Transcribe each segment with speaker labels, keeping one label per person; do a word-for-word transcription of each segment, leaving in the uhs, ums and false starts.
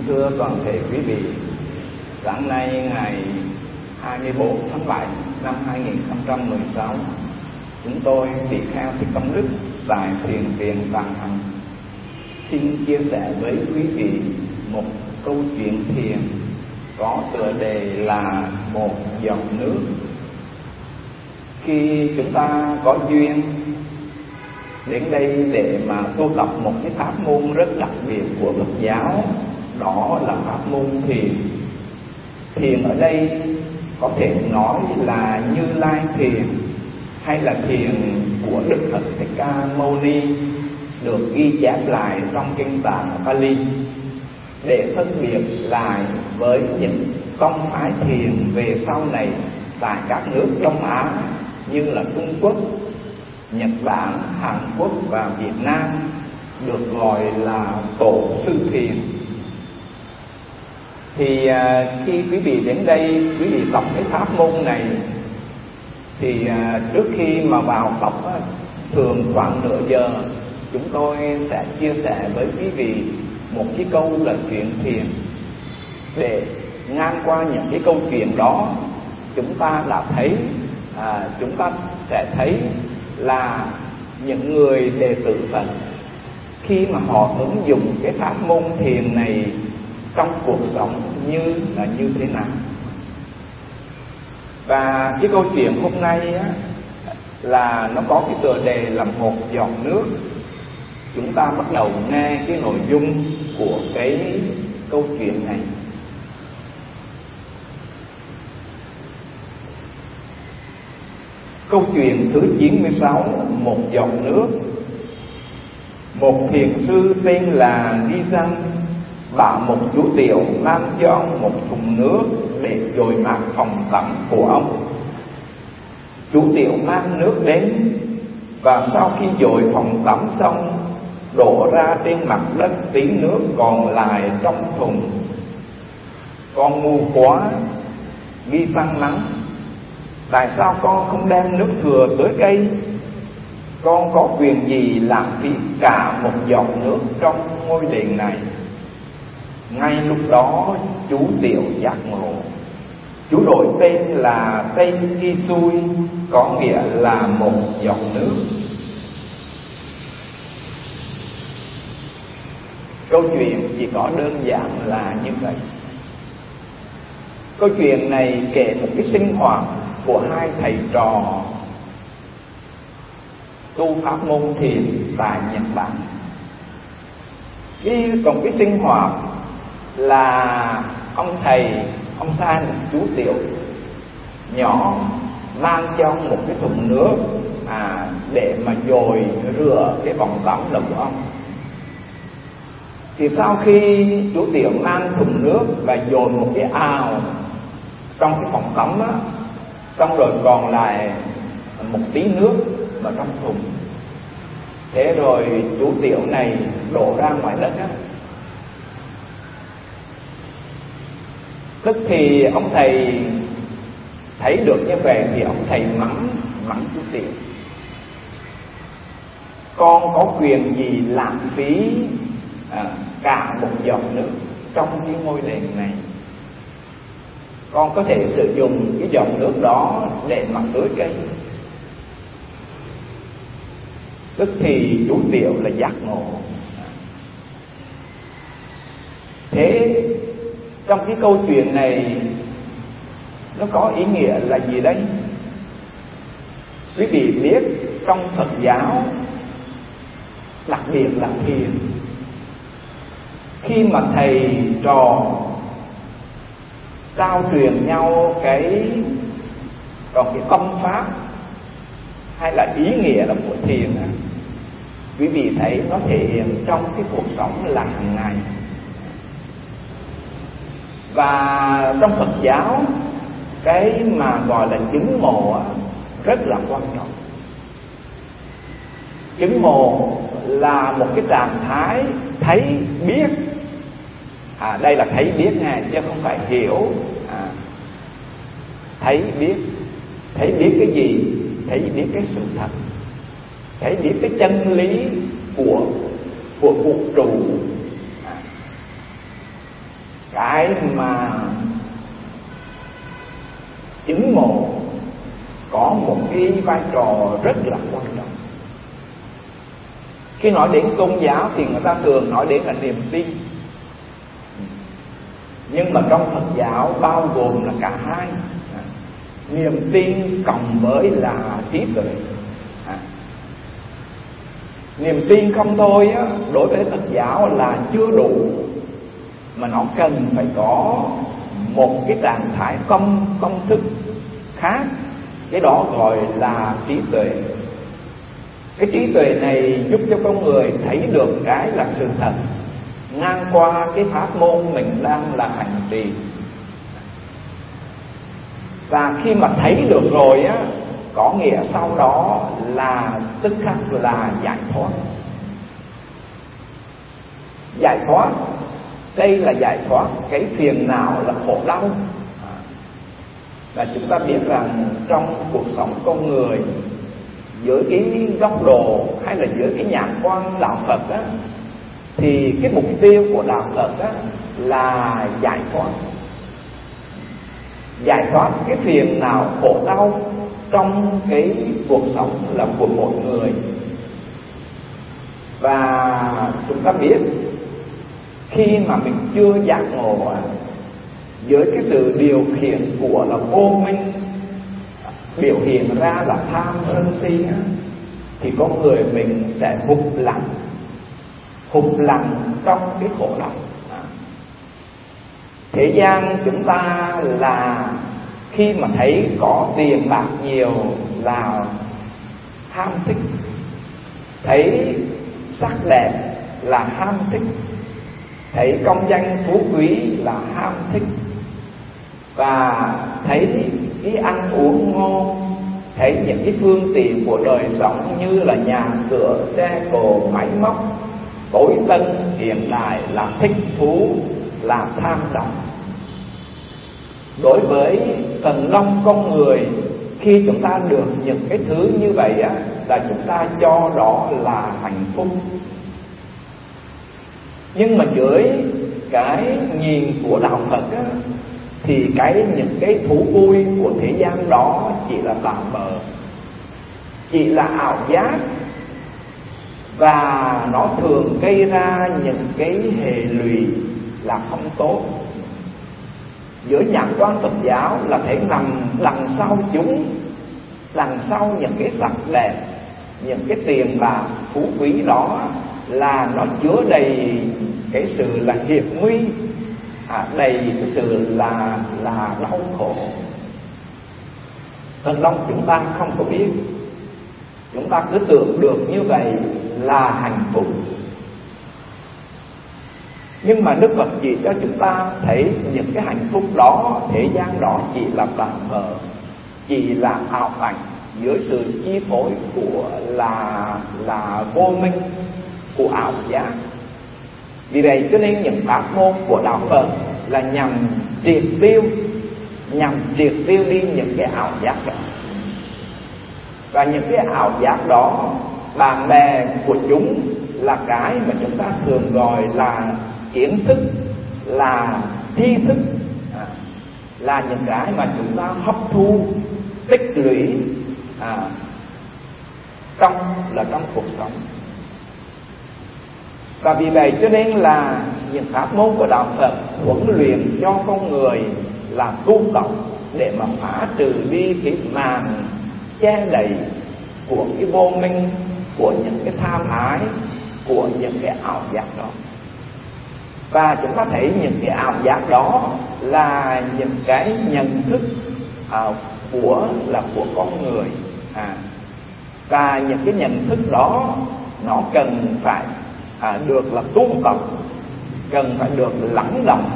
Speaker 1: thưa toàn thể quý vị, sáng nay ngày hai mươi bốn tháng bảy năm hai nghìn không trăm mười sáu, chúng tôi tỳ kheo Thích Công Đức tại Thiền viện Tạng Hằng xin chia sẻ với quý vị một câu chuyện thiền có tựa đề là một giọt nước. Khi chúng ta có duyên đến đây để mà tu tập một cái pháp môn rất đặc biệt của Phật giáo, đó là pháp môn thiền. Thiền ở đây có thể nói là Như Lai thiền hay là thiền của Đức Phật Thích Ca Mâu Ni, được ghi chép lại trong kinh Tạng Pali để phân biệt lại với những tông phái thiền về sau này tại các nước Đông Á như là Trung Quốc, Nhật Bản, Hàn Quốc và Việt Nam, được gọi là tổ sư thiền. Thì à, khi quý vị đến đây, quý vị tập cái pháp môn này thì à, trước khi mà vào tập á, thường khoảng nửa giờ chúng tôi sẽ chia sẻ với quý vị một cái câu là chuyện thiền. Để ngang qua những cái câu chuyện đó, chúng ta đã thấy à, chúng ta sẽ thấy là những người đệ tử Phật khi mà họ ứng dụng cái pháp môn thiền này trong cuộc sống như là như thế nào. Và cái câu chuyện hôm nay á, là nó có cái tựa đề là một giọt nước. Chúng ta bắt đầu nghe cái nội dung của cái câu chuyện này. Câu chuyện thứ chín mươi sáu, một giọt nước. Một thiền sư tên là Di Dân bảo một chú tiểu mang cho ông một thùng nước để dội mát phòng tắm của ông. Chú tiểu mang nước đến, và sau khi dội phòng tắm xong, đổ ra trên mặt đất tí nước còn lại trong thùng. Con ngu quá, Di Dân mắng, tại sao con không đem nước thừa tới cây? Con có quyền gì lãng phí cả một giọt nước trong ngôi đền này? Ngay lúc đó chú tiểu giác ngộ. Chú đổi tên là Tây Chi Xui, có nghĩa là một giọt nước. Câu chuyện chỉ có đơn giản là như vậy. Câu chuyện này kể một cái sinh hoạt của hai thầy trò tu pháp môn thiền tại Nhật Bản. Khi còn cái sinh hoạt là ông thầy, ông San, chú tiểu nhỏ mang cho ông một cái thùng nước à, để mà dội rửa cái phòng tắm đầu của ông. Thì sau khi chú tiểu mang thùng nước và dội một cái ào trong cái phòng tắm á, xong rồi còn lại một tí nước vào trong thùng. Thế rồi chú tiểu này đổ ra ngoài đất á. Tức thì ông thầy thấy được như vậy thì ông thầy mắng mắng chú tiểu, con có quyền gì lãng phí à, cả một giọt nước trong cái ngôi đền này? Con có thể sử dụng cái giọt nước đó để mà tưới cây. Tức thì chú tiểu là giác ngộ. Thế trong cái câu chuyện này nó có ý nghĩa là gì đấy? Quý vị biết trong Phật giáo, đặc biệt là thiền, khi mà thầy trò trao truyền nhau cái còn cái tâm pháp hay là ý nghĩa là của thiền, quý vị thấy nó thể hiện trong cái cuộc sống là hàng ngày. Và trong Phật giáo, cái mà gọi là chứng ngộ rất là quan trọng. Chứng ngộ là một cái trạng thái thấy biết. À, đây là thấy biết nha, chứ không phải hiểu. À, thấy biết. Thấy biết cái gì? Thấy biết cái sự thật. Thấy biết cái chân lý của của vũ trụ. À, cái mà chứng ngộ có một cái vai trò rất là quan trọng. Khi nói đến tôn giáo thì người ta thường nói đến là niềm tin, nhưng mà trong Phật giáo bao gồm là cả hai, niềm tin cộng với là trí tuệ. À, niềm tin không thôi á, đối với Phật giáo là chưa đủ, mà nó cần phải có một cái trạng thái công công thức khác, cái đó gọi là trí tuệ. Cái trí tuệ này giúp cho con người thấy được cái là sự thật ngang qua cái pháp môn mình đang là hành trì. Và khi mà thấy được rồi á, có nghĩa sau đó là tức khắc là giải thoát. Giải thoát, đây là giải thoát cái phiền não là khổ đau. Và chúng ta biết rằng trong cuộc sống con người, dưới cái góc độ hay là dưới cái nhãn quan đạo Phật á, thì cái mục tiêu của đạo Phật á là giải thoát. Giải thoát cái phiền não khổ đau trong cái cuộc sống là của mỗi người. Và chúng ta biết khi mà mình chưa giác ngộ, dưới cái sự điều khiển của là vô minh biểu hiện ra là tham sân si, thì con người mình sẽ hụt lặng, hụt lặng trong cái khổ đau. Thế gian chúng ta là khi mà thấy có tiền bạc nhiều là ham thích, thấy sắc đẹp là ham thích, thấy công danh phú quý là ham thích, và thấy cái ăn uống ngon, thấy những cái phương tiện của đời sống như là nhà cửa, xe cộ, máy móc tối tân hiện đại là thích thú, là tham đắm. Đối với phần đông con người, khi chúng ta được những cái thứ như vậy á, là chúng ta cho đó là hạnh phúc. Nhưng mà dưới cái nhìn của đạo Phật á, thì cái những cái thú vui của thế gian đó chỉ là tạm bợ, chỉ là ảo giác, và nó thường gây ra những cái hệ lụy là không tốt. Giữa nhãn quan Phật giáo là thể nằm đằng sau chúng, đằng sau những cái sắc đẹp, những cái tiền bạc phú quý đó là nó chứa đầy cái sự là hiểm nguy, à, đầy cái sự là là đau khổ. Phần đông chúng ta không có biết, chúng ta cứ tưởng được như vậy là hạnh phúc. Nhưng mà Đức Phật chỉ cho chúng ta thấy những cái hạnh phúc đó, thế gian đó chỉ là tạm bợ, chỉ là ảo ảnh dưới sự chi phối của là là vô minh, của ảo giác. Vì vậy cho nên những pháp môn của đạo Phật là nhằm triệt tiêu, nhằm triệt tiêu đi những cái ảo giác đó. Và những cái ảo giác đó, bạn bè của chúng là cái mà chúng ta thường gọi là kiến thức, là tri thức, à, là những cái mà chúng ta hấp thu, tích lũy à, trong là trong cuộc sống. Và vì vậy cho nên là những pháp môn của đạo Phật huấn luyện cho con người là tu tập để mà phá trừ đi cái màn che đậy của cái vô minh, của những cái tham ái, của những cái ảo giác đó. Và chúng ta thấy những cái ảo giác đó là những cái nhận thức à, của là của con người, à, và những cái nhận thức đó nó cần phải à, được là tu tập, cần phải được lắng động.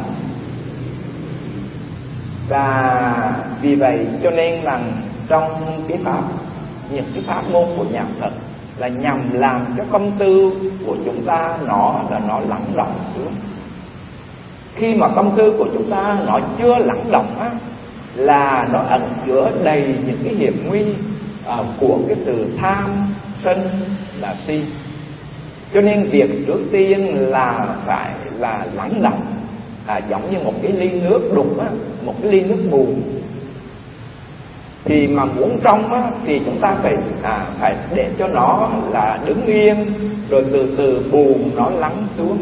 Speaker 1: Và vì vậy cho nên rằng trong cái pháp, những cái pháp môn của nhà Phật là nhằm làm cho tâm tư của chúng ta nó là nó lắng động xuống. Khi mà tâm tư của chúng ta nó chưa lắng động á, là nó ẩn chứa đầy những cái hiểm nguy à, của cái sự tham sân là si. Cho nên việc trước tiên là phải là lắng động, à, giống như một cái ly nước đục á, một cái ly nước buồn. Thì mà muốn trong á, thì chúng ta phải à, phải để cho nó là đứng yên, rồi từ từ buồn nó lắng xuống.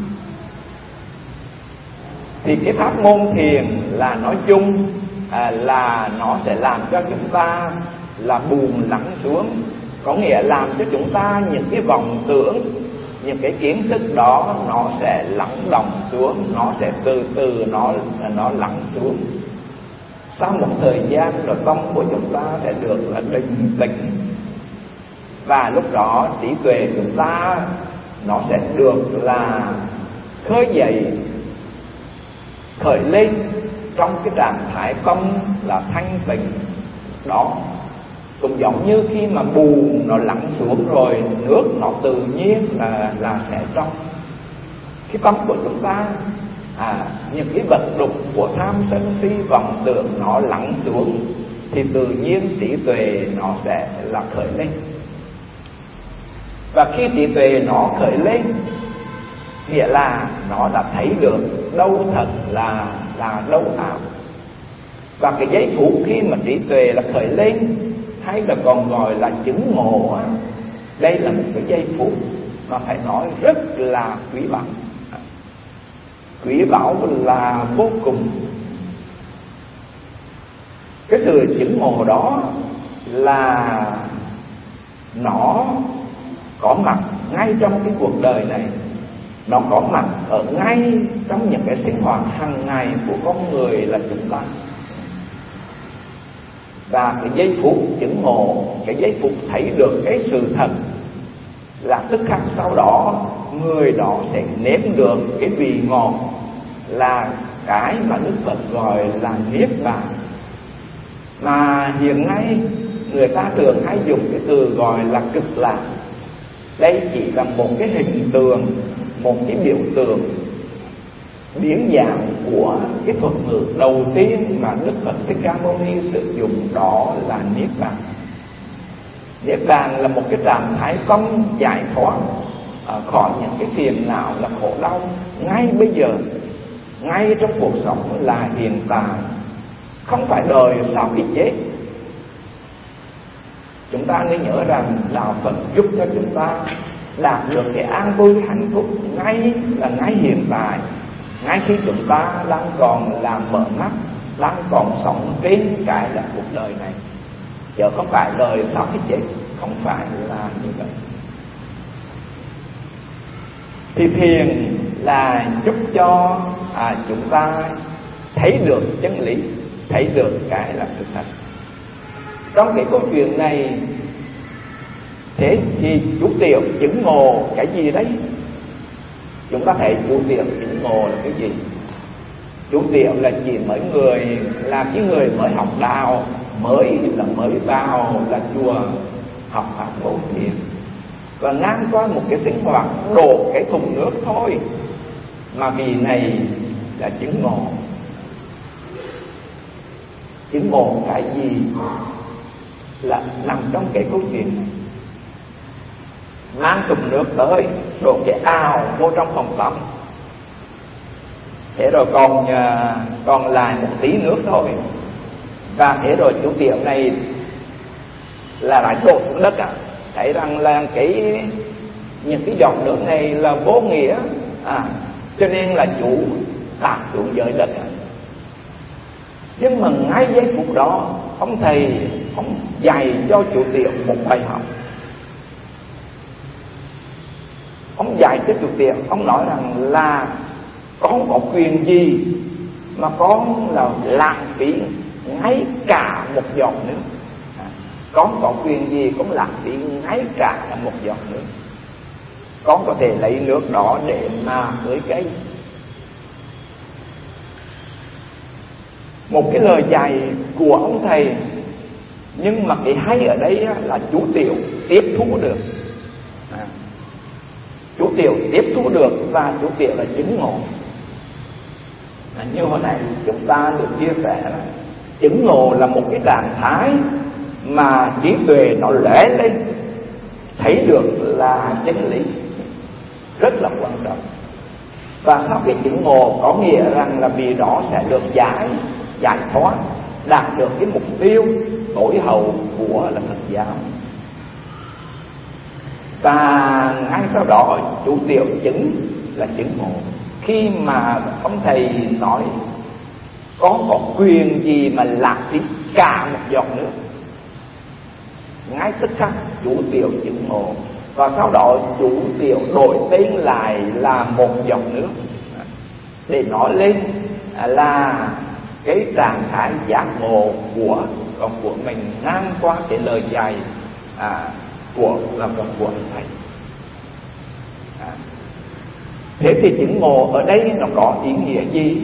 Speaker 1: Thì cái pháp môn thiền là nói chung à, là nó sẽ làm cho chúng ta là buồn lắng xuống, có nghĩa làm cho chúng ta những cái vọng tưởng, những cái kiến thức đó nó sẽ lắng đọng xuống, nó sẽ từ từ nó nó lắng xuống. Sau một thời gian rồi tâm của chúng ta sẽ được là định tĩnh, và lúc đó trí tuệ chúng ta nó sẽ được là khơi dậy, khởi lên trong cái trạng thái tâm là thanh tịnh đó. Cũng giống như khi mà buồn nó lắng xuống rồi, nước nó tự nhiên là là sẽ trong. Cái tâm của chúng ta à, những cái vật đục của tham sân si vọng tưởng nó lắng xuống, thì tự nhiên trí tuệ nó sẽ là khởi lên. Và khi trí tuệ nó khởi lên, nghĩa là nó đã thấy được đâu thật là là đâu ảo. Và cái giây phút khi mà trí tuệ là khởi lên, hay là còn gọi là chứng ngộ á, đây là một cái giây phút mà phải nói rất là quý báu. Quý báu là vô cùng. Cái sự chứng ngộ đó là nó có mặt ngay trong cái cuộc đời này, nó có mặt ở ngay trong những cái sinh hoạt hàng ngày của con người là chúng ta. Và cái giây phút chứng ngộ, cái giây phút thấy được cái sự thật, là tức khắc sau đó người đó sẽ nếm được cái vị ngọt, là cái mà Đức Phật gọi là niết bàn. Mà hiện nay người ta thường hay dùng cái từ gọi là cực lạc. Đây chỉ là một cái hình tượng, một cái biểu tượng biến dạng của cái thuật ngữ đầu tiên mà Đức Phật Thích Ca Mâu Ni sử dụng, đó là niết bàn. Niết bàn là một cái trạng thái tâm giải thoát khỏi những cái phiền não là khổ đau ngay bây giờ, ngay trong cuộc sống là hiện tại, không phải đời sau khi chết. Chúng ta nên nhớ rằng đạo Phật giúp cho chúng ta đạt được cái an vui hạnh phúc ngay là ngay hiện tại, ngay khi chúng ta đang còn là mở mắt, đang còn sống trên cái là cuộc đời này, chứ không phải đời sau khi chết, không phải là như vậy. Thì thiền là giúp cho à, chúng ta thấy được chân lý, thấy được cái là sự thật. Trong cái câu chuyện này, thế thì chú Tiểu chứng ngộ cái gì đấy? Chúng ta thấy chú Tiểu chứng ngộ là cái gì? Chú Tiểu là chỉ mấy người, là cái người mới học đạo, mới là mới vào là chùa học pháp Bồ Thiền, và ngang qua một cái sinh hoạt đổ cái thùng nước thôi mà vì này là chứng ngộ. Chứng ngộ cái gì là nằm trong cái câu chuyện này. Mang thùng nước tới, đổ cái ào vô trong phòng tắm, thế rồi còn còn lại một tí nước thôi, và thế rồi chú Tiểu này là lại đổ xuống đất á. Thấy rằng là cái những cái giọt nước này là vô nghĩa à, cho nên là chủ tạt xuống dưới đất á. Nhưng mà ngay giây phút đó, ông thầy ông dạy cho chú Tiểu một bài học. Ông dạy cho chú Tiểu, ông nói rằng là con có quyền gì mà con là lãng phí ngay cả một giọt nước. à, Con có quyền gì cũng lãng phí ngay cả một giọt nước. Con có thể lấy nước đó để mà tưới cây. Một cái lời dạy của ông thầy, nhưng mà cái hay ở đây là chú Tiểu tiếp thu được. à, Chú Tiểu tiếp thu được và chú Tiểu là chứng ngộ. à, Như hồi nãy chúng ta được chia sẻ là chứng ngộ là một cái trạng thái mà trí tuệ nó lóe lên, thấy được là chân lý, rất là quan trọng. Và sau cái chứng ngộ có nghĩa rằng là vì đó sẽ được giải giải thoát, đạt được cái mục tiêu tối hậu của là Phật giáo. Và ngay sau đó chủ tiểu chứng là chứng ngộ. Khi mà ông thầy nói con có quyền gì mà lãng phí cả một giọt nước, ngay tức khắc chủ tiểu chứng ngộ. Và sau đó chủ tiểu đổi tên lại là một giọt nước, để nói lên là cái trạng thái giác ngộ của con của mình ngang qua cái lời dạy à, của là con của thầy. À, thế thì chứng ngộ ở đây nó có ý nghĩa gì?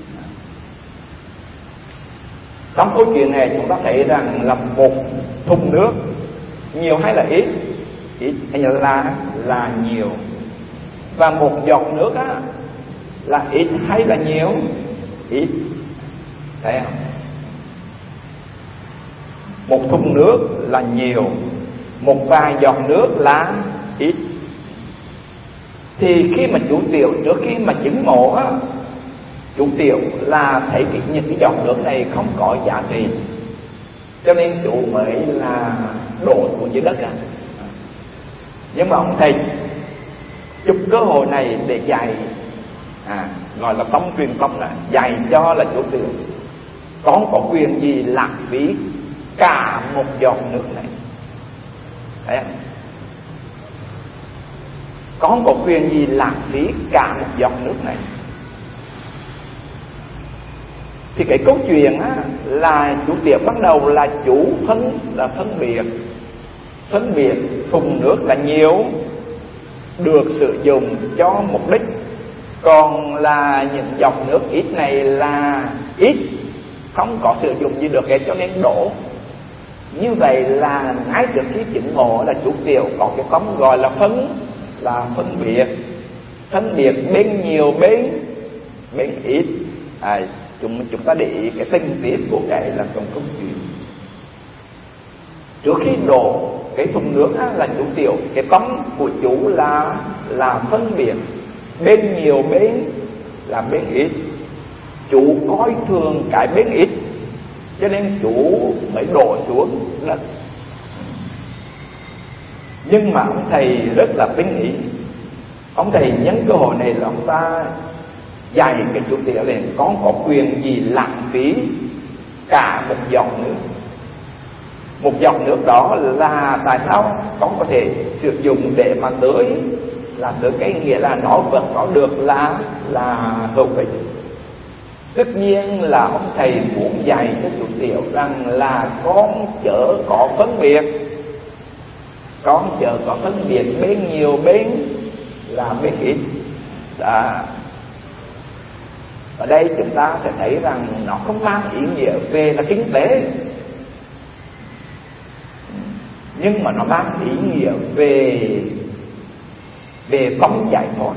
Speaker 1: Trong câu chuyện này chúng ta thấy rằng là một thùng nước, nhiều hay là ít? Ít hay là là nhiều? Và một giọt nước á, là ít hay là nhiều? Ít. Thấy không? Một thùng nước là nhiều, một vài giọt nước là ít. Thì khi mà chủ tiểu trước khi mà chứng ngộ á, chủ tiểu là thấy cái, những cái giọt nước này không có giá trị, cho nên chủ mới là đổ xuống dưới đất á. Nhưng mà ông thầy chụp cơ hội này để dạy, à, gọi là tông truyền tông, là dạy cho là chủ tiểu con có quyền gì lãng phí cả một giọt nước này. Thấy không? Con có quyền gì lãng phí cả một giọt nước này. Thì cái câu chuyện á, là chủ tiểu bắt đầu là chủ phân là phân biệt phân biệt thùng nước là nhiều, được sử dụng cho mục đích, còn là những giọt nước ít này là ít, không có sử dụng gì được hết, cho nên đổ. Như vậy là ngay trước khi chứng ngộ là chủ tiểu có cái công gọi là phân là phân biệt phân biệt bên nhiều bên bên ít. À, chúng chúng ta để ý cái tình tiết của cái là trong câu chuyện. Trước khi đổ cái thùng nước á, là chủ tiểu cái tấm của chủ là là phân biệt bên nhiều bên là bên ít. Chủ coi thường cái bên ít, cho nên chủ mới đổ xuống đất. Nhưng mà ông thầy rất là tinh ý, ông thầy nhân cơ hội này là ông ta dạy cái chủ tiểu này con có quyền gì lãng phí cả một giọt nước. Một giọt nước đó là tại sao con có thể sử dụng để mà tưới là tưới cái, nghĩa là nó vẫn có được là là hữu ích. Tất nhiên là ông thầy muốn dạy cho chủ tiểu rằng là con chớ có phân biệt, con chớ có phân biệt bên nhiều bên là bên ít. Đã. Ở đây chúng ta sẽ thấy rằng nó không mang ý nghĩa về là kinh tế, nhưng mà nó mang ý nghĩa về về công giải thoát.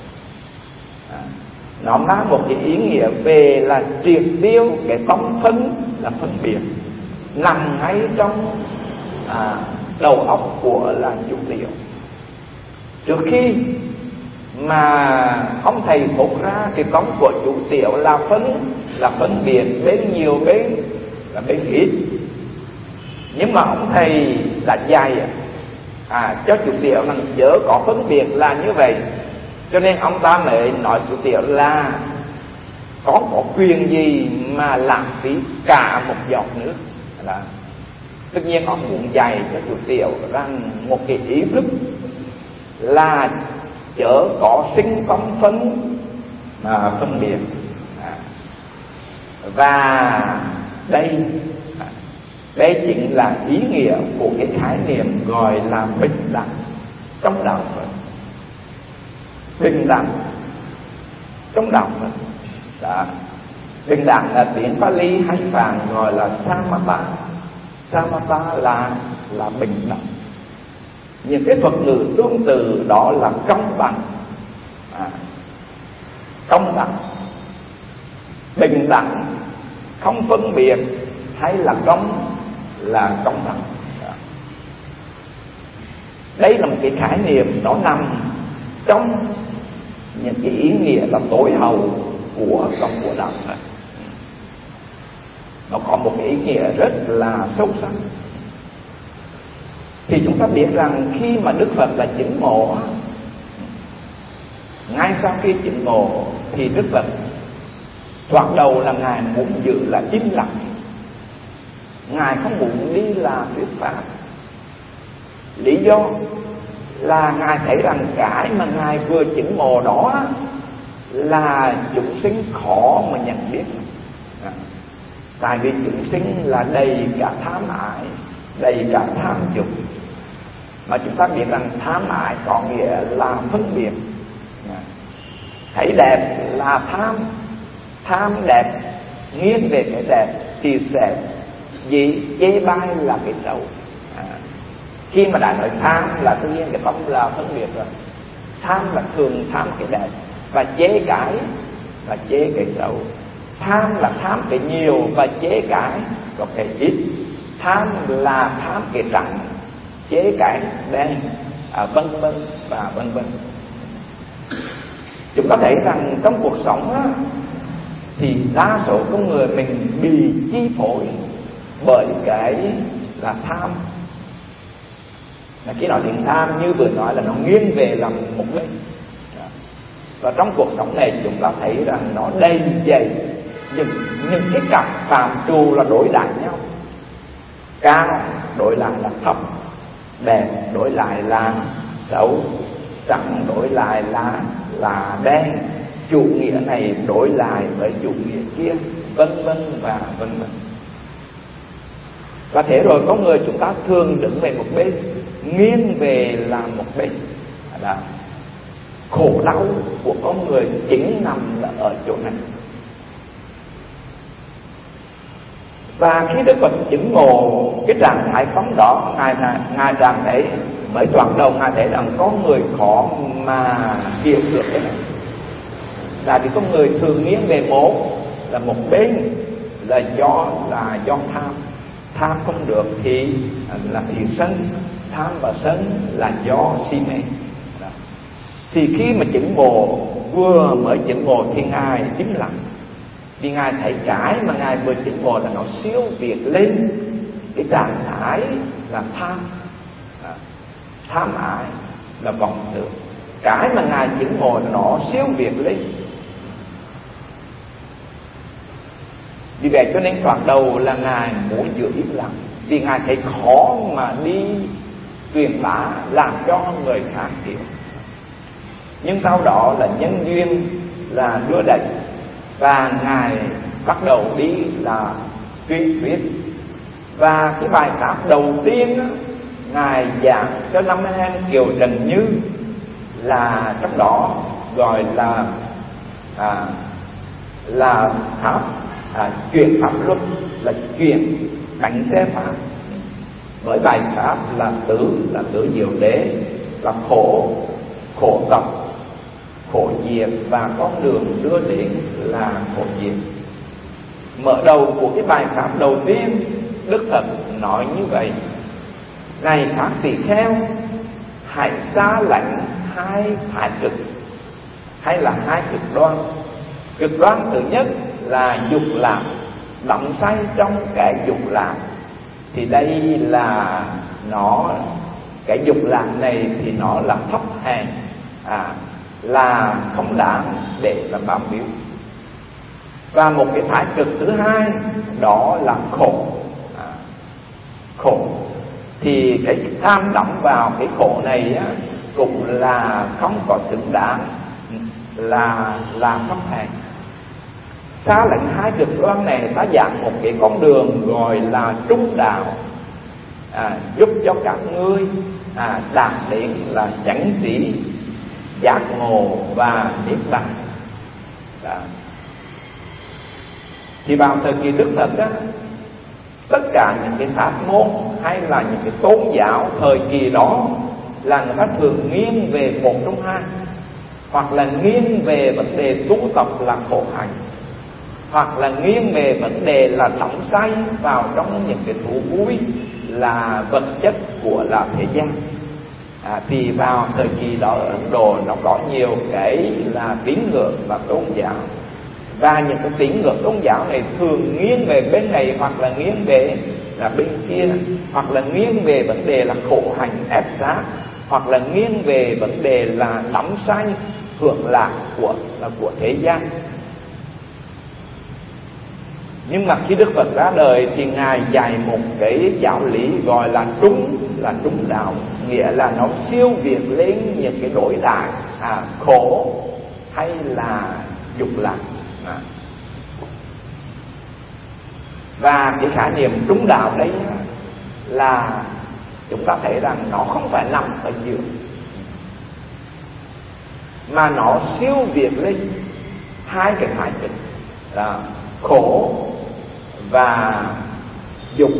Speaker 1: Nó mang một cái ý nghĩa về là triệt tiêu cái công phân là phân biệt nằm ngay trong à, đầu óc của là chủ tiểu. Trước khi mà ông thầy thốt ra cái công của chủ tiểu là phân là phân biệt bên nhiều bên là bên ít, nhưng mà ông thầy đã dạy à, cho chủ tiểu rằng chớ có phân biệt là như vậy. Cho nên ông ta mới nói chủ tiểu là có có quyền gì mà lãng phí cả một giọt nước. Đó. Tất nhiên ông muốn dạy cho chủ tiểu rằng một cái ý thức là chớ có sinh công phân mà phân biệt. À. Và đây đây chính là ý nghĩa của cái khái niệm gọi là bình đẳng trong đạo Phật. Bình đẳng trong đạo Phật. Đó. Bình đẳng là tiếng Pali hay Phạn gọi là Samatha. Samatha là là bình đẳng. Những cái thuật ngữ tương tự đó là công bằng, à, công bằng, bình đẳng, không phân biệt, hay là công là công bằng. Đây là một cái khái niệm nó nằm trong những cái ý nghĩa là tối hậu của trong của đạo này. Nó có một cái ý nghĩa rất là sâu sắc. Thì chúng ta biết rằng khi mà Đức Phật là chứng ngộ, ngay sau khi chứng ngộ thì Đức Phật thoạt đầu là Ngài muốn giữ là im lặng, Ngài không muốn đi là thuyết pháp. Lý do là Ngài thấy rằng cái mà Ngài vừa chứng ngộ đó là chúng sinh khó mà nhận biết. Tại vì chúng sinh là đầy cả tham ái, đầy cả tham dục. Mà chúng ta biết rằng tham ái có nghĩa là phân biệt. Thấy đẹp là tham, tham đẹp, nghiêng về cái đẹp thì sẽ gì chê bai là cái xấu. À, khi mà đã nói tham là tự nhiên cái tâm là phân biệt rồi. Tham là thường tham cái đẹp, và chế cái là chế cái xấu. Tham là tham cái nhiều và chế cái có cái ít. Tham là tham cái trắng, chế cái đen, à, vân vân và vân vân. Chúng ta thấy rằng trong cuộc sống á, thì đa số con người mình bị chi phối bởi cái là tham. Là khi nói đến tham như vừa nói là nó nghiêng về làm một bên. Và trong cuộc sống này chúng ta thấy rằng nó đầy dày những, những cái cặp phạm trù là đối đãi nhau. Cao đổi lại là thấp, đẹp đổi lại là xấu, trắng đổi lại là là đen, chủ nghĩa này đổi lại với chủ nghĩa kia, vân vân và vân vân. Và thế rồi có người chúng ta thường đứng về một bên, nghiêng về là một bên. Là khổ đau của con người chính nằm là ở chỗ này. Và khi Đức Phật chứng ngộ cái trạng thái phóng đó, ngài ngài rằng thấy mới thoạt đầu ngài thấy rằng có người khó mà hiểu được cái này. Tại vì có người thường nghiêng về một là một bên là do là do tham, tham không được thì là thì sân, tham và sân là do si mê. Thì khi mà chứng ngộ, vừa mới chứng ngộ thì ngài im lặng, vì ngài thấy cái mà ngài vừa chứng ngộ là nó siêu việt lên cái trạng thái là tham, tham ái là vọng tưởng. Cái mà ngài chứng ngộ là nó siêu việt lên. Vì vậy cho nên thoạt đầu là ngài muốn giữ im lặng, vì ngài thấy khó mà đi truyền bá làm cho người khác hiểu. Nhưng sau đó là nhân duyên là đưa đẩy, và ngài bắt đầu đi là tuyên thuyết. Và cái bài pháp đầu tiên đó, ngài giảng cho năm Hán Kiều Trần Như, là trong đó gọi là à, là pháp à, chuyển pháp luật, là chuyển bánh xe pháp. Với bài pháp là tứ là tứ diệu đế, là khổ khổ tập, khổ diệt, và con đường đưa đến là khổ diệt. Mở đầu của cái bài pháp đầu tiên, Đức Phật nói như vậy: này các tỳ kheo, hãy xa lánh hai thái cực, hay là hai cực đoan. Cực đoan thứ nhất là dục lạc, đắm say trong cái dục lạc. Thì đây là nó, cái dục lạc này thì nó là thấp hèn, à, là không đáng để là bám víu. Và một cái thái cực thứ hai đó là khổ, à, khổ thì cái tham đắm vào cái khổ này á, cũng là không có xứng đáng, là là thấp hèn. Xa lánh hai cực đoan này, ta giảng một cái con đường gọi là trung đạo, à, giúp cho các ngươi à, đạt đến là chánh trí, giác ngộ và niết bàn. Đó. Thì vào thời kỳ Đức Phật á, tất cả những cái pháp môn hay là những cái tôn giáo thời kỳ đó là người ta thường nghiêng về một trong hai, hoặc là nghiêng về vấn đề tu tập là khổ hạnh, hoặc là nghiêng về vấn đề là đắm say vào trong những cái thú vui là vật chất của là thế gian. À, thì vào thời kỳ đó ở Ấn Độ nó có nhiều cái là tín ngưỡng và tôn giáo, và những cái tín ngưỡng tôn giáo này thường nghiêng về bên này hoặc là nghiêng về là bên kia, hoặc là nghiêng về vấn đề là khổ hạnh ép sát, hoặc là nghiêng về vấn đề là đắm say hưởng lạc của là của thế gian. Nhưng mà khi Đức Phật ra đời thì Ngài dạy một cái giáo lý gọi là trung là trung đạo, nghĩa là nó siêu việt lên những cái đối đại à, khổ hay là dục lạc. À. Và cái khái niệm trung đạo đấy là chúng ta thấy rằng nó không phải nằm ở giữa, mà nó siêu việt lên hai cái khái niệm là khổ và dục.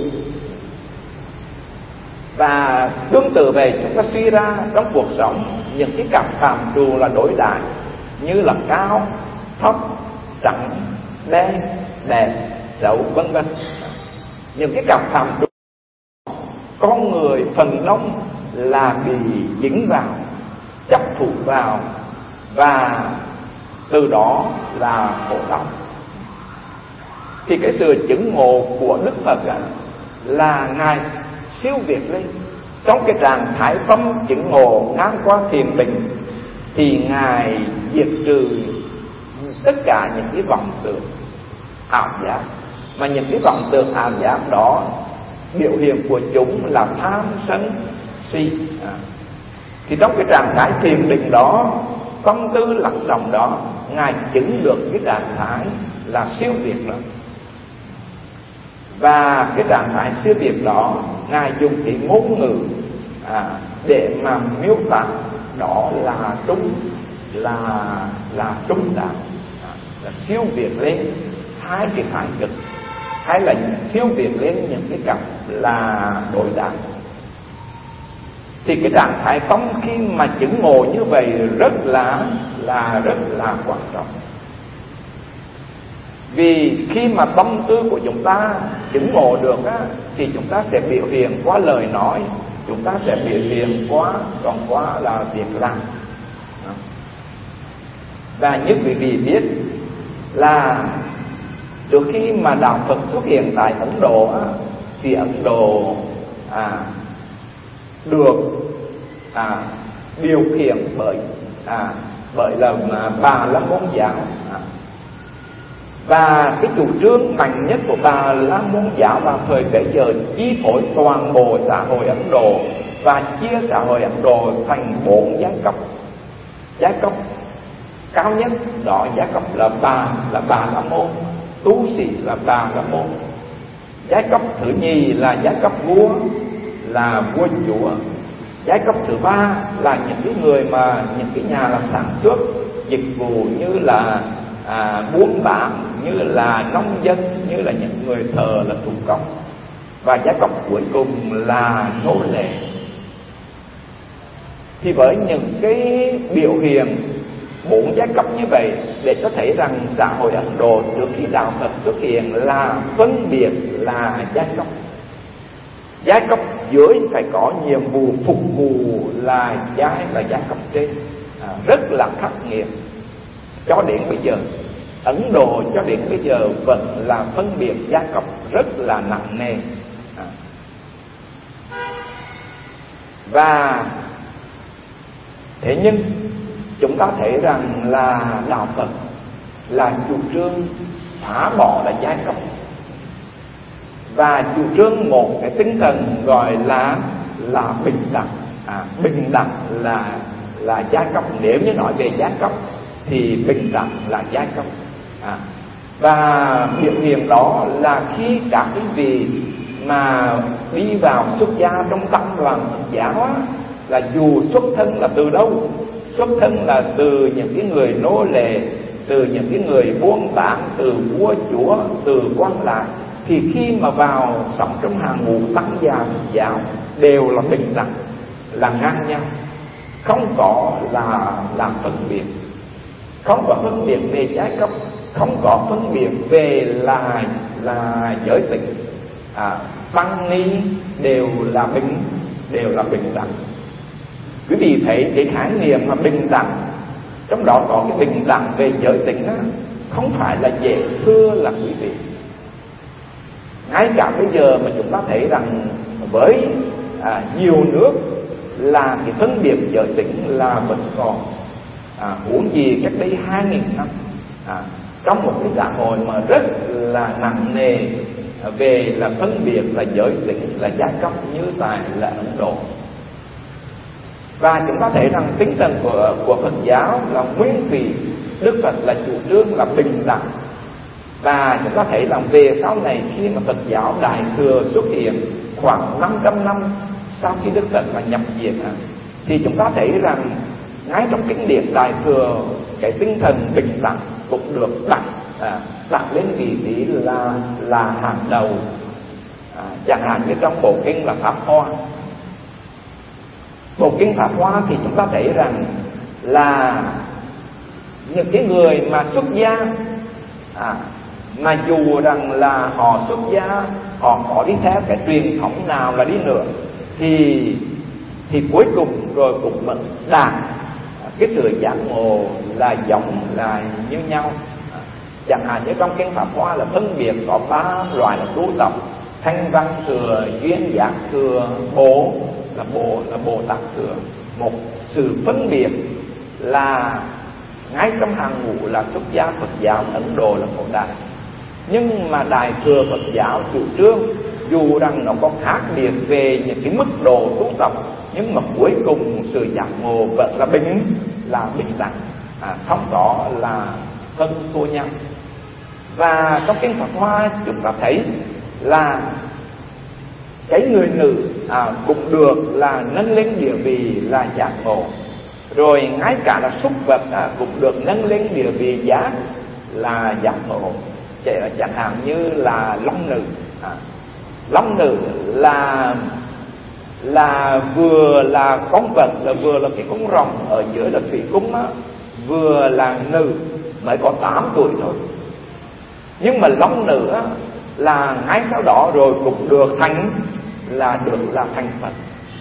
Speaker 1: Và tương tự về chúng ta suy ra trong cuộc sống những cái cảm phạm trù là đối đại, như là cao, thấp, trắng, đen, đẹp, xấu, vân vân. Những cái cảm phạm trù con người phần đông là bị dính vào, chấp thủ vào, và từ đó là khổ đau. Thì cái sự chứng ngộ của Đức Phật là Ngài siêu việt lên trong cái trạng thái tâm chứng ngộ ngang qua thiền định, thì Ngài diệt trừ tất cả những cái vọng tưởng ảo giác, mà những cái vọng tưởng ảo giác đó biểu hiện của chúng là tham sân si. À. Thì trong cái trạng thái thiền định đó, tâm tư lắng động đó, Ngài chứng được cái trạng thái là siêu việt đó. Và cái trạng thái siêu việt đó Ngài dùng cái ngôn ngữ à, để mà miêu tả đó là trung là là trung đạo, à, là siêu việt lên hai cái thái cực, hay là siêu việt lên những cái cặp là đối đạo. Thì cái trạng thái tâm khi mà chứng ngộ như vậy rất là là rất là quan trọng. Vì khi mà tâm tư của chúng ta chứng ngộ được á, thì chúng ta sẽ biểu hiện qua lời nói, chúng ta sẽ biểu hiện qua còn qua là việc làm. Và như quý vị biết là từ khi mà đạo Phật xuất hiện tại Ấn Độ á, thì Ấn Độ à, được à, điều khiển bởi à, bởi là Bà La Môn giáo. À, và cái chủ trương mạnh nhất của Bà La Môn giáo vào thời bấy giờ chi phối toàn bộ xã hội Ấn Độ, và chia xã hội Ấn Độ thành bốn giai cấp. Giai cấp cao nhất đó giai cấp là bà là Bà La Môn, tu sĩ là Bà La Môn. Giai cấp thứ nhì là giai cấp vua là vua chúa. Giai cấp thứ ba là những cái người mà những cái nhà là sản xuất dịch vụ, như là à, buôn bán, như là nông dân, như là những người thợ là thủ công. Và giai cấp cuối cùng là nô lệ. Thì với những cái biểu hiện bốn giai cấp như vậy, để cho thấy rằng xã hội Ấn Độ trước khi đạo Phật xuất hiện là phân biệt là giai cấp. Giai cấp dưới phải có nhiệm vụ phục vụ là giai là giai cấp trên, à, rất là khắc nghiệt. Cho đến bây giờ Ấn Độ cho đến bây giờ vẫn là phân biệt giai cấp rất là nặng nề. À. Và thế nhưng chúng ta thấy rằng là đạo Phật là chủ trương phá bỏ là giai cấp, và chủ trương một cái tinh thần gọi là là bình đẳng. À, bình đẳng là là giai cấp. Nếu như nói về giai cấp thì bình đẳng là giai cấp. À, và biểu hiện đó là khi các quý vị mà đi vào xuất gia trong tăng đoàn giáo á, là dù xuất thân là từ đâu, xuất thân là từ những cái người nô lệ, từ những cái người buôn bán, từ vua chúa, từ quan lạc, thì khi mà vào sống trong hàng ngũ tăng già Phật giáo đều là bình đẳng, là ngang nhau, không có là làm phân biệt, không có phân biệt về giai cấp, không có phân biệt về là là giới tính. À, tăng ni đều là bình đều là bình đẳng. Quý vị thấy cái khái niệm mà bình đẳng, trong đó có cái bình đẳng về giới tính đó, không phải là dễ thưa là quý vị. Ngay cả bây giờ mà chúng ta thấy rằng với à, nhiều nước là cái phân biệt giới tính là vẫn còn, à, huống gì cách đây hai nghìn năm, à, trong một cái xã hội mà rất là nặng nề về là phân biệt là giới tính, là giai cấp như tại là Ấn Độ. Và chúng ta thấy rằng tinh thần của, của Phật giáo là nguyên thủy. Đức Phật là chủ trương là bình đẳng. Và chúng ta thấy rằng về sau này khi mà Phật giáo Đại Thừa xuất hiện khoảng năm trăm năm sau khi Đức Phật mà nhập diệt, thì chúng ta thấy rằng ngay trong kinh điển Đại Thừa, cái tinh thần bình đẳng cũng được đặt à, đặt lên vị trí là là hàng đầu. À, chẳng hạn như trong bộ kinh là Pháp Hoa. Bộ kinh Pháp Hoa thì chúng ta thấy rằng là những cái người mà xuất gia, à, mà dù rằng là họ xuất gia, họ có đi theo cái truyền thống nào là đi nữa, thì thì cuối cùng rồi cũng vẫn đạt cái sự giác ngộ là giống là như nhau. À, chẳng hạn như trong kinh Pháp Hoa là phân biệt có ba loại là tu tập: thanh văn thừa, duyên giác thừa, bồ là bồ là bồ tát thừa. Một sự phân biệt là ngay trong hàng ngũ là xuất gia Phật giáo Ấn Độ là Phổ Đà. Nhưng mà Đại Thừa Phật giáo chủ trương dù rằng nó có khác biệt về những cái mức độ tu tập, nhưng mà cuối cùng sự giác ngộ vẫn là bình là bình đẳng, à, không có là phân thua nhau. Và trong kinh Pháp Hoa chúng ta thấy là cái người nữ à, cũng được là nâng lên địa vị là giác ngộ, rồi ngay cả là súc vật à, cũng được nâng lên địa vị giác là giác ngộ. Chẳng hạn như là long nữ, à, long nữ là là vừa là con vật, là vừa là cái con rồng ở giữa là thủy cung á, vừa là nữ mới có tám tuổi thôi. Nhưng mà long nữ á, là ngay sau đó rồi cũng được thành là được là thành Phật.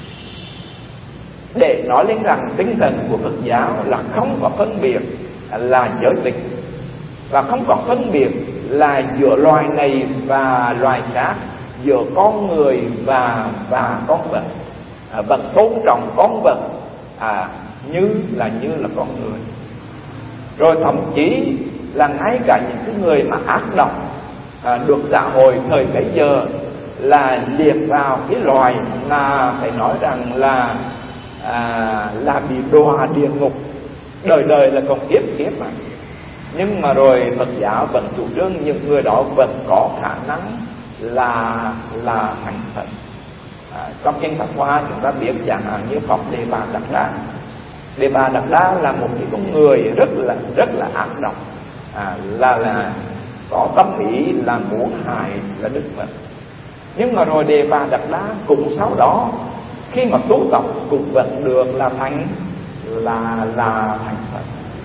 Speaker 1: Để nói lên rằng tinh thần của Phật giáo là không có phân biệt là giới tính, và không có phân biệt là giữa loài này và loài khác, giữa con người và và con vật, à, vẫn tôn trọng con vật à, như là như là con người. Rồi thậm chí là ngay cả những cái người mà ác độc à, được xã hội thời bấy giờ là liệt vào cái loài mà phải nói rằng là à, là bị đọa địa ngục, đời đời là còn kiếp kiếp mà. Nhưng mà rồi Phật giáo vẫn chủ trương những người đó vẫn có khả năng là là thành Phật. À, trong kinh Pháp Hoa chúng ta biết chẳng hạn như Phật Đề Bà Đạt Đa. Đề Bà Đạt Đa là một cái con người rất là rất là ác độc, à, là là có tâm ý là muốn hại là Đức Phật. Nhưng mà rồi Đề Bà Đạt Đa cũng sau đó khi mà tu tập cũng vẫn được là thành là là thành Phật.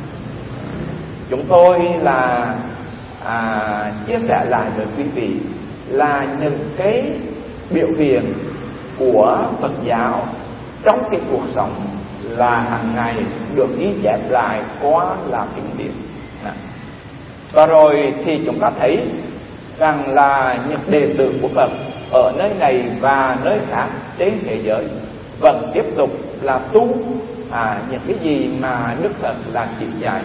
Speaker 1: Chúng tôi là à, chia sẻ lại với quý vị là những cái biểu hiện của Phật giáo trong cái cuộc sống là hàng ngày được ghi chép lại qua là kinh điển. Và rồi thì chúng ta thấy rằng là những đệ tử của Phật ở nơi này và nơi khác trên thế giới vẫn tiếp tục là tu à, những cái gì mà Đức Phật là chỉ dạy.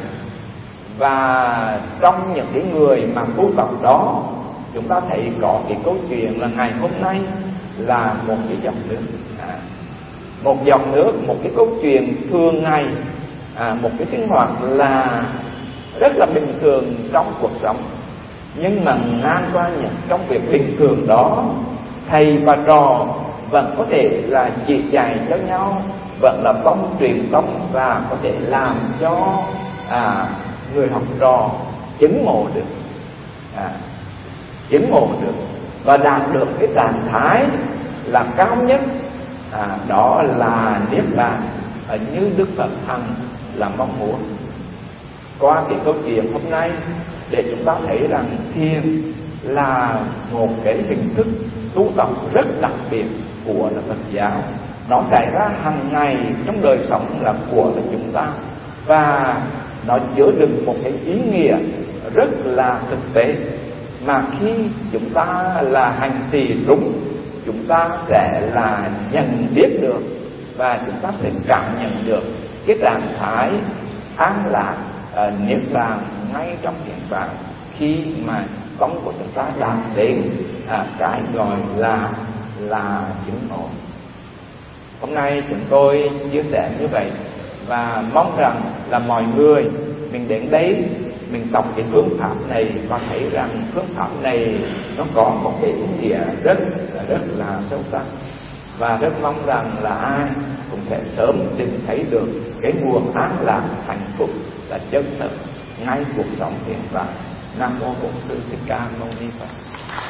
Speaker 1: Và trong những cái người mà tu tập đó, chúng ta thấy có cái câu chuyện là ngày hôm nay là một cái dòng nước, à, một dòng nước, một cái câu chuyện thường ngày, à, một cái sinh hoạt là rất là bình thường trong cuộc sống. Nhưng mà ngang qua những công việc bình thường đó, thầy và trò vẫn có thể là chỉ dạy cho nhau, vẫn là tông truyền tông, và có thể làm cho à, người học trò chứng ngộ được, à, chứng ngộ được và đạt được cái trạng thái là cao nhất, à, đó là niết bàn, à, như Đức Phật Hằng là mong muốn. Qua cái câu chuyện hôm nay để chúng ta thấy rằng thiền là một cái hình thức tu tập rất đặc biệt của Phật giáo, nó xảy ra hàng ngày trong đời sống là của chúng ta, và nó chứa đựng một cái ý nghĩa rất là thực tế, mà khi chúng ta là hành trì đúng, chúng ta sẽ là nhận biết được và chúng ta sẽ cảm nhận được cái trạng thái an lạc, uh, niết bàn ngay trong hiện tại, khi mà tâm của chúng ta đạt đến à, cái gọi là là chứng ngộ. Hôm nay chúng tôi chia sẻ như vậy, và mong rằng là mọi người mình đến đây mình đọc cái phương pháp này và thấy rằng phương pháp này nó có một cái ý nghĩa rất rất là sâu sắc, và rất mong rằng là ai cũng sẽ sớm tìm thấy được cái nguồn an lạc hạnh phúc là chân thật ngay cuộc sống hiện tại. Nam mô Bổn Sư Thích Ca Mâu Ni Phật.